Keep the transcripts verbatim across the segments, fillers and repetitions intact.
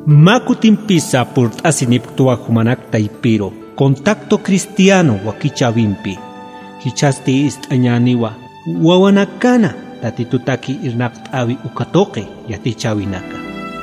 Makutimpisa por asiniptua humanak taipiro. Contacto cristiano wakichavimpi. Hichasti istañaniwa. Wawanakana tatitutaki irnaqtawi ukatoke yatichavinaca.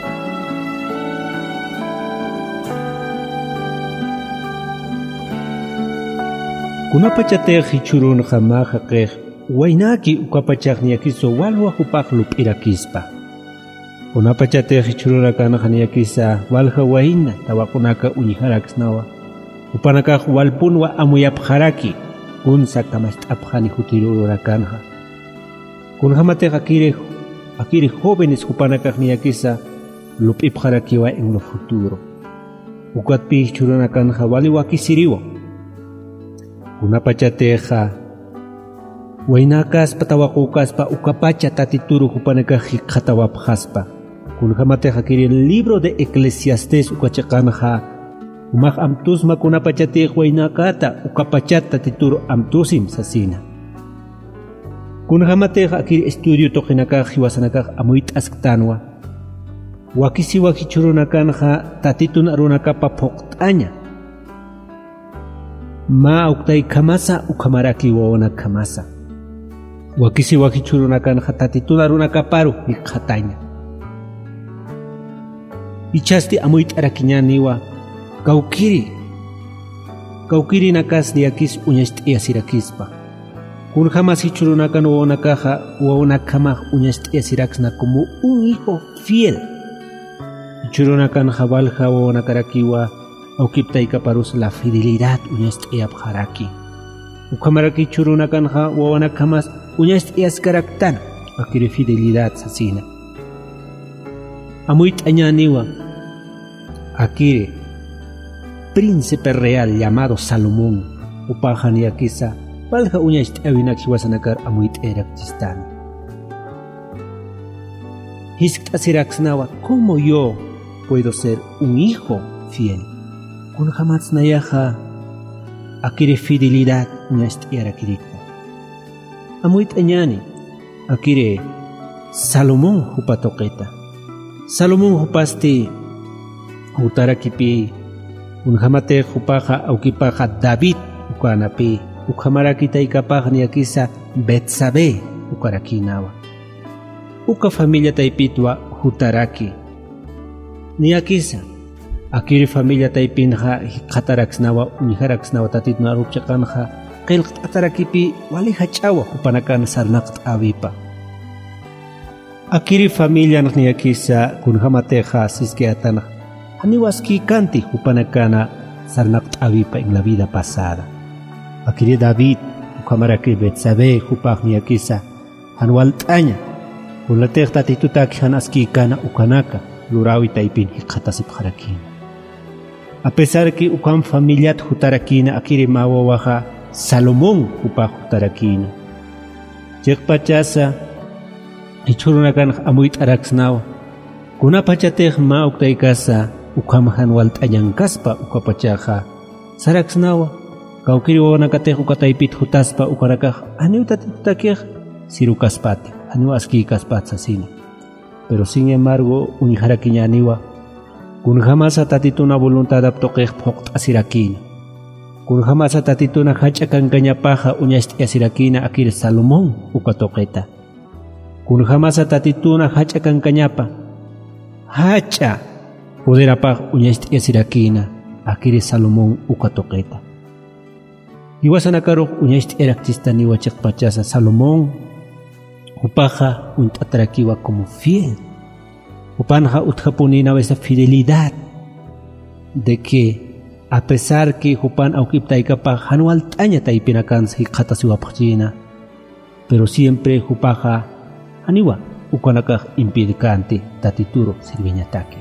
Kunapachatej hichurun jamaja qej. Wainaki ukapachaqniyakiso walwa hupaq lup'irakispa. Kunapachatej hichurunakana qaniyakisa walja waina tawakunaka uñiharakisnawa. Upanakaq walpunwa amuyapjaraki kunsa kamast'apjani hutirururakanqa. Kunhamatej akire akire jóvenes upanakaq niyakisa lup'ipjarakiwa en lo futuro. Ukatpi hichurunakanqa wali wakisiriwa. Kunapachateja wainakaspa tawaqukaspa ukapacha tatituru hupanakaq hiqhatawapjaspa. Kunhamateja kiri el libro de Eclesiastés ukachaqanqa umaq amtusma kunapachatej wainakata ukapachata tatituru amtusim sasina. Kunhamateja kiri estudio toqinakaq hiwasanakaq amuyt'asktanwa wakisiwa hichurunakanqa tatitun arunakapa phoqt'aña. Ma uktay kamasa ukamaraki wawana kamasa. Wakisi wakichurunakan hatatituna runakaparu hiqhataña. Ichasti amuyt arakiñaniwa kaukiri. Kaukiri nakas diakis uñast'ia sirakispa. Kun jamás hichurunakan wawanakaja wawanakama uñast'ia siraksna como un hijo fiel. Hichurunakan jabalja wawanakarakiwa Aukiptaika parus la fidelidad uñast'ia pjaraki. Ukamaraki churunakanqa wawanakamas uñast'ias karaktan akiri fidelidad sasina. Amuyt'añaniwa akiri príncipe real llamado Salomón upajaniakisa valja uñast'iawinak hiwasanakar amuyt'erak chistani. Hisk'asiraksnawa ¿cómo yo puedo ser un hijo fiel? Kun jamás nayaja akire fidelidad uñast'iara kirikta. Amuyt añani akire Salomón hupatoqeta. Salomón hupasti hutarakipi unhamate hupaja aukipaja David ukanapi ukamarakita ikapaja niakisa Betsabe ukarakinawa. Uka familia taipitwa hutaraki niakisa akiri familia taipinja hiqhataraksnawa uñiharaksnawa tatituna rupchaqanqa qillqt'atarakipi wali hach'awa hupanakan sarnaqt'awipa. Akiri familia niyakisa kunhamateja siskiatanaq haniwaski kanti hupanakana sarnaqt'awipa en la vida pasada. Akiri David ukamaraki Betsabe hupaq niyakisa hanwalt'aña kunlatej tatitutaki hanaski kana ukanaka lurawi taipin hiqhatasipqarakina. A pesar que ukam familiat hutarakina akiri mawawaja Salomón upaj hutarakina. Chekpachasa ichurunakan amuyt araksnawa. Kunapachatej ma uktaykasa ukam hanwalt'añankaspa ukapachaja saraksnawa. Kaukiri wawanakatej ukataipit hutaspa ukarakaj aniw tatitutakej sirukaspati aniw askiykaspati sasina. Pero sin embargo uñiharakiñaniwa kun jamás tatituna voluntad aptoqej phoqt'asirakina. Kun jamás tatituna hach'akankañapaja uñast'iasirakina akir Salomón ukatoqeta. Kun jamás tatituna hach'akankañapa hacha poderapaj uñast'iasirakina akir Salomón ukatoqeta. Iwasanakaruq uñast'iaraktistaniwa chiqpachasa Salomón upaja unt'atarakiwa como fiel. Upanja utjapunina esa fidelidad de que a pesar que Jupan aukiptaikapa hanualtaña taipinakan hiqhatasiwapajchina, pero siempre Jupaja haniwa ukanakaj impidicante tatituro sirviñataki.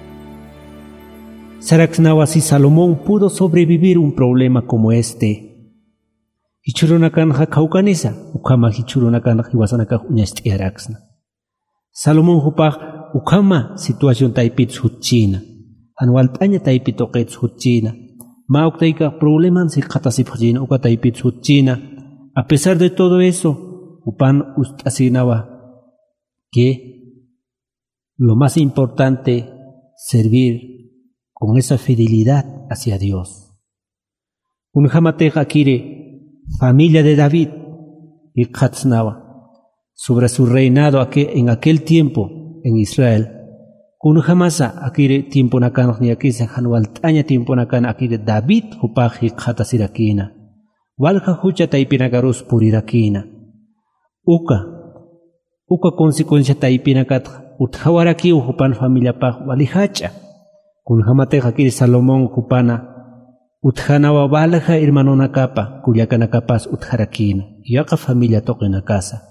Saraksnawa si Salomón pudo sobrevivir un problema como este, Hichurunakanqa kaukanisa ukama hichurunakanqa hiwasanakaq uñast'iaraksna. Salomón hupaq ukama situación taipit hutchina. Anualtaña taipit oqet hutchina. Ma uktayka probleman silqatasipjina uka taipit hutchina. A pesar de todo eso, upan ustasinawa que lo más importante servir con esa fidelidad hacia Dios. Un jamateja quiere familia de David y Katznawa sobre su reinado en aquel tiempo en Israel. Kun jamasa akire tiempo nakan ni akisa hanwal tanya tiempo nakan akire David hupaji khatasirakina. Walha hucha taipinagarus purirakina. Uka uka consecuencia taipinakat uthawaraki hupan familia paj walihacha. Kun hamate akire Salomón hupana uthanawa balaja hermano nakapa kuyakana kapas utharakina. Yaka familia toqena casa.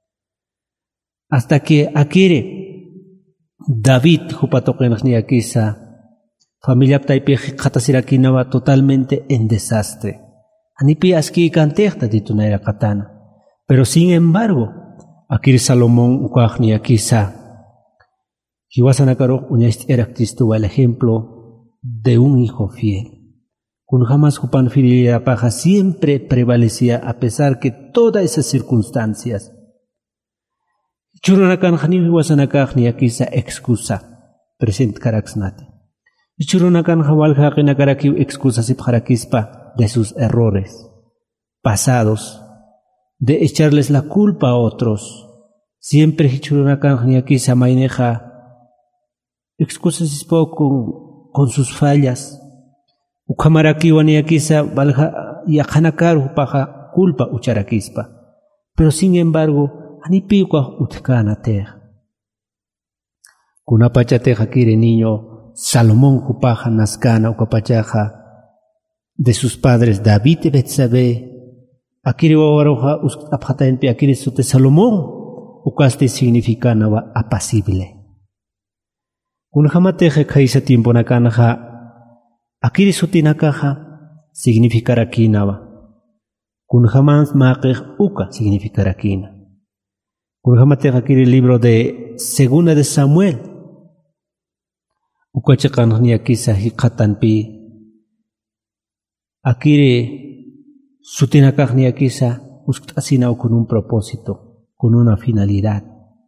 Hasta que akire David hupatoqenas ni akisa familia taipi khatasirakinaba totalmente en desastre. Anipi aski cantehta ditunera katana. Pero sin embargo, akir Salomón ukaj ni akisa hiwasanakaro uñast eraktistu el ejemplo de un hijo fiel. Kun jamás hupan fidelidad paja siempre prevalecía a pesar que todas esas circunstancias. Churunakan hanimi wasanakaj ni akisa excusa present karaksnati. Churunakan hawal haqina karakiw excusa sip harakispa de sus errores pasados, de echarles la culpa a otros. Siempre churunakan ni akisa maineja excusas sip con con sus fallas. Ukamarakiwa ni akisa valja yakanakar paja culpa ucharakispa. Pero sin embargo anipiuka utkana teja. Kunapacha teja kire niño Salomón hupaja naskana ukapachaja de sus padres David y Betsabé. Akire wawaroja apjataenpe akire sute Salomón ukaste significana wa apacible. Kunjamateja kaisa tiempo nakanaja akire sutinakaja significará kinawa. Kunjamans maqej uka significará kina. Kurjamate akire el libro de Segunda de Samuel. Ukachakan ni akisa hikatanpi. Akire sutinakaj ni akisa ustasina con un propósito, con una finalidad.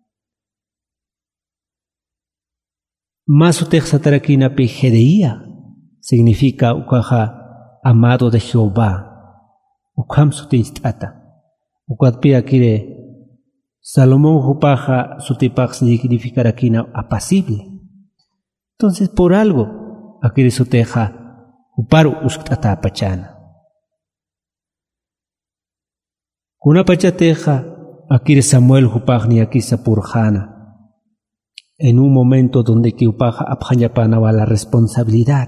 Más utexatarakina pi Gedeía significa ukaja amado de Jehová. Ukam sutinstata. Ukatpi akire Salomón hupaja sutipax significará kina apacible. Entonces por algo akire suteja uparu usktata pachana. Kuna pachateja akire Samuel hupaj ni akisa purjana. En un momento donde que upaja apjañapanaba la responsabilidad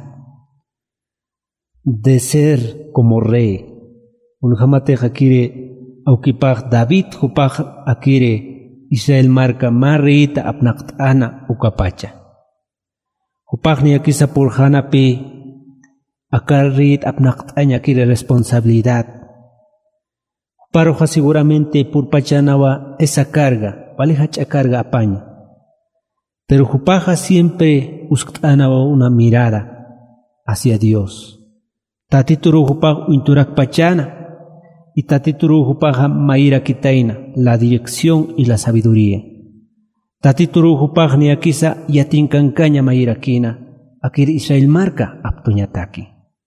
de ser como rey. Unjamateja akire Aukipaj David hupaj akire Israel marca marita apnaktana ukapacha. Hupaj ni akisa purjana pi akarit apnaktanya akire responsabilidad. Huparoja seguramente purpachanawa esa carga, valehacha carga apaña. Pero hupaja siempre usktanawa una mirada hacia Dios. Tatituru hupaj uinturak pachana. Y tatituru hupaja maira kitaina, la dirección y la sabiduría. Tatituru hupaj ni akisa yatinkankaña maira kina, akir Israel marca aptuñataki.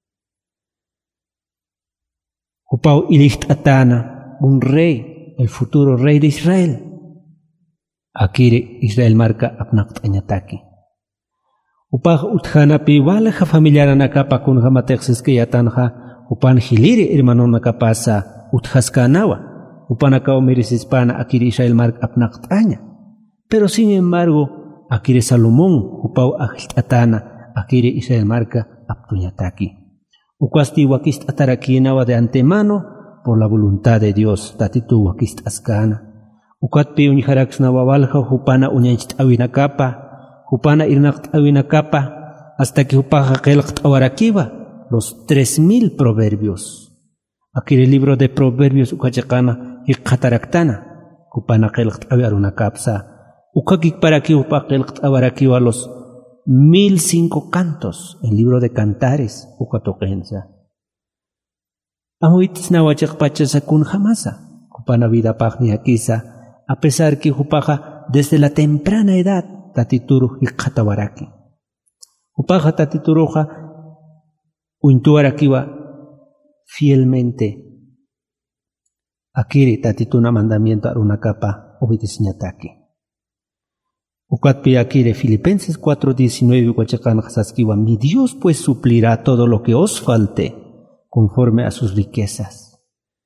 Hupau ilicht atana, un rey, el futuro rey de Israel. Akir Israel marca apnaktañataki. Hupaj utjana pi walaja familiarana kapa kun jamatexes que yatanja upan hiliri hermano nakapasa utjaskanawa, upanakao mirisispana akiri Israel mark apnaqtaña. Pero sin embargo, akiri Salomón upau ajiltatana, akiri Israel marca aptuñataki. Ukwasti wakist atarakinawa de antemano por la voluntad de Dios, tatitu wakist askana. Ukwatpi unijaraksnawa walja upana uñanchit awinakapa, upana irnaqt awinakapa, hasta que upaja qelqt awarakiwa, los tres mil proverbios. Aquí el libro de Proverbios ukachakana y kataraktana kupana qelqt awaruna kapsa ukakik para que upa qelqt awaraki a los mil cinco cantos, el libro de Cantares ukatoqensa. Ahuitis nawachak pachasakun jamasa kupana vida pagni akisa, a pesar que upaja desde la temprana edad tatituru y katawaraki. Upaja tatituroja uintuarakiwa fielmente akiri tatituna mandamiento arunakapa obedeciñataki. Ukatpi akire Filipenses cuatro diecinueve huachakan hasaskiwa, mi Dios pues suplirá todo lo que os falte conforme a sus riquezas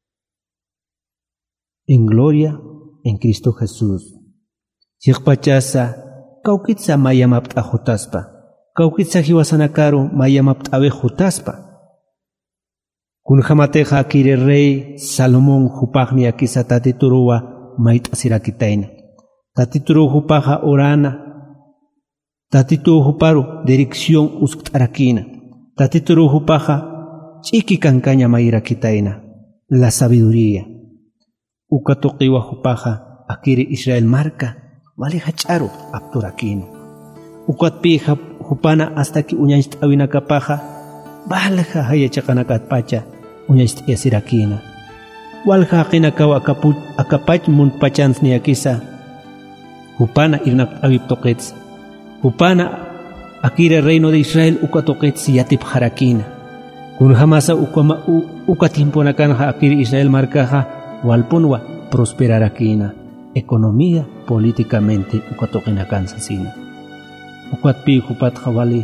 en gloria en Cristo Jesús. Chikpachasa kaukitsa mayamapta jutaspa, kaukitsa hiwasanakaru mayamapta ave jutaspa. Kunjamateja akire rey Salomón jupagni akisa tatituruwa mait asirakitaina. Tatituru jupaja orana, tatituru juparu dirección usktarakina, tatituru jupaja chiki kankaña mairakitaina, la sabiduría. Ukatokiwa jupaja akire Israel marca, vale hacharu apturakina. Ukatpija jupana hasta que uñaist awinakapaja, valja hayachakanakat pacha, uñaist yasirakina. Walja kinakawa akaput akapach mun pachans ni akisa. Upana irnak abib toquets. Upana akire reino de Israel uka toquets yatip harakina. Kun hamasa ukama ukatimpo nakanja akire Israel marcaja walpunwa prosperarakina. Economía políticamente uka toquina kansasina. Ukat pi upat hawali.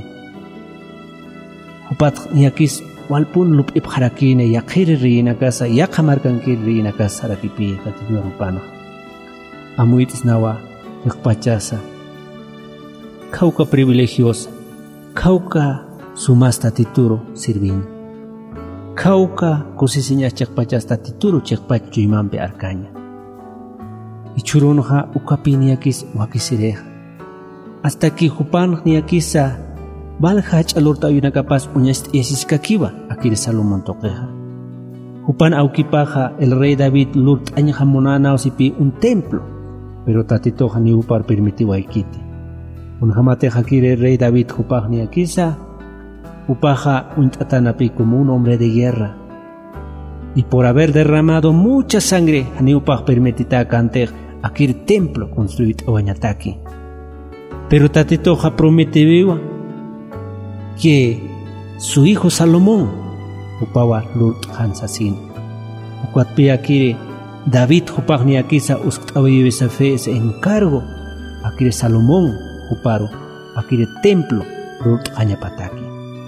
Upat yakis walpun lup ip harakina yakire rina casa yakamarkan kir rina casa rakipi katinu rupana. Amuitis nawa Pachasa, cauca privilegiosa, cauca sumas tatituro sirvin, cauca cosisiña chakpachas tatituro chakpachu imampe arcaña. Y churonja ukapiniakis wakisireja. Hasta que jupan niakisa, valhach alorta una capaz uñast esiskakiva, aquí de Salomón toqueja. Jupan aukipaja el rey David lurt añajamonana osipi un templo. Pero tatito ni upar permitiwa ikiti. Unhamate hakire rey David jupagni akisa, upaja untatanapi como un hombre de guerra. Y por haber derramado mucha sangre, ni upaj permitita canter akir templo construir oañataki. Pero tatito ha prometido que su hijo Salomón upawa lurt hansasin. Ukwatpi akire David jupagni akisa usktawi fe se encargo akire Salomón juparo akire templo rut añapataki.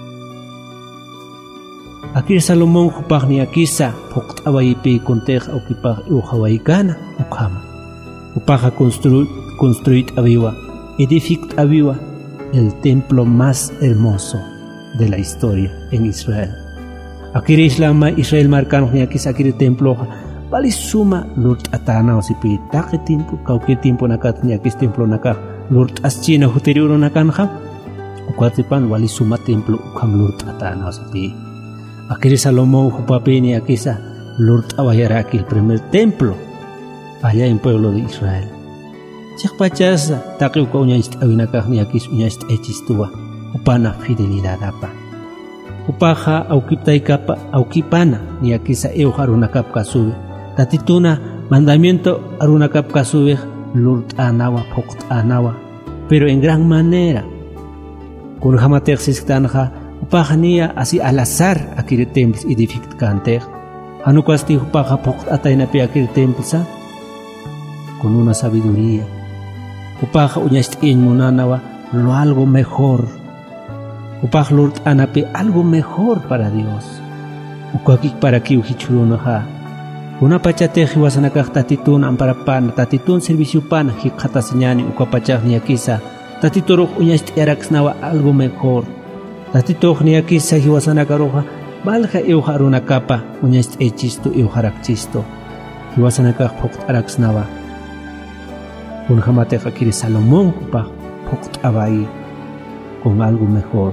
Akire Salomón jupagni akisa poktawi pe kontej okipag uhawaikana ukama. Upaja construir construir aviva edifict aviva el templo más hermoso de la historia en Israel. Akire Islam Israel marcano ni akisa akire templo Vali suma lurt atana o sipi take tiempo kauke tiempo nakat ni akis templo nakah lurt aschina huteriuro nakanja ukwatipan vali suma templo ukam lurt atana o sipi akiri Salomón jupapini akisa lurt awayaraki el primer templo allá en pueblo de Israel. Chakpachasa take uka uñaist awinakah ni akis uñaist echistua upana fidelidad apa upaja aukiptaikapa aukipana ni akisa euharunakap kasube tatituna mandamiento arunakap kasube lurt anawa pokt anawa pero en gran manera kun hamatersis tanja upajania así al azar akire templos edifict kanter hanukwasti upaja pokt ataina pe akire templos con una sabiduría upaja uñast en munanawa lo algo mejor upaj lurt anape algo mejor para Dios ukakik para ki uhichurunaha una pachate hiwasanakaj tatitun amparapan tatitun servicio pan hikata señani ukapachaj niakisa tatitoro uñast eraxnawa algo mejor tatitoj niakisa hiwasanakaroja balja euharuna capa uñast echisto euharakchisto hiwasanakaj pokt araxnawa unjamate hakiri Salomón upaj pokt abai con algo mejor.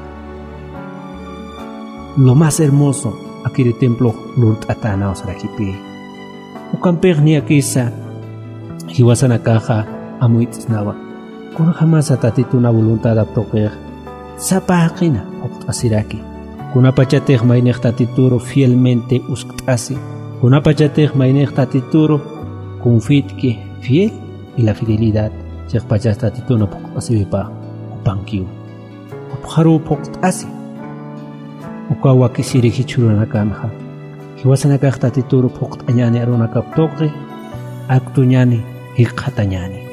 Lo más hermoso aquel templo lurt atana osrakipi ukamper ni akisa hiwasana kaja amuitsnawa kun jamás atatituna voluntad aptoker sapaqina asiraki kuna pachatej mainej tatituro fielmente usktasi kuna pachatej mainej tatituro confitki fiel y la fidelidad chej pachat tatituna asibipa upankiu pharu poqt'asi uka wakisiri hichuruna kanja hiwasana kaqta tituru poqt'añani aruna kaptoqri aktuñani hiqhatañani